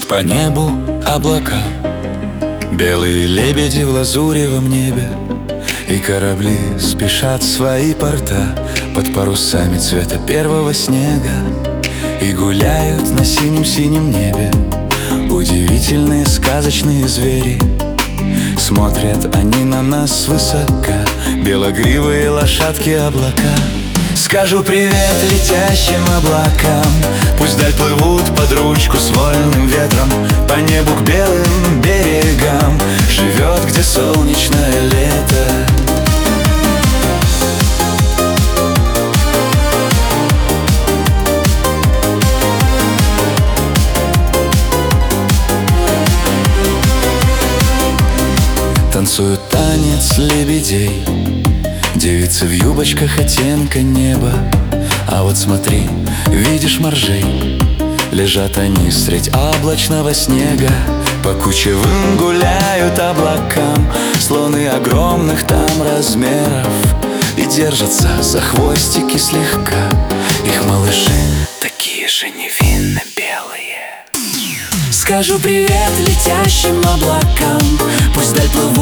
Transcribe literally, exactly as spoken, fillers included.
Плывут по небу облака, белые лебеди в лазуревом небе, и корабли спешат в свои порта под парусами цвета первого снега. И гуляют на синем-синем небе удивительные сказочные звери. Смотрят они на нас свысока, белогривые лошадки облака. Скажу привет летящим облакам, пусть вдаль плывут под ручку с вольным ветром. По небу к белым берегам живет, где солнечное лето. Танцуют танец лебедей девицы в юбочках оттенка неба. А вот смотри, видишь моржей, лежат они средь облачного снега. По кучевым гуляют облакам слоны огромных там размеров и держатся за хвостики слегка. Их малыши такие же невинно белые. Скажу привет летящим облакам, пусть вдаль плывут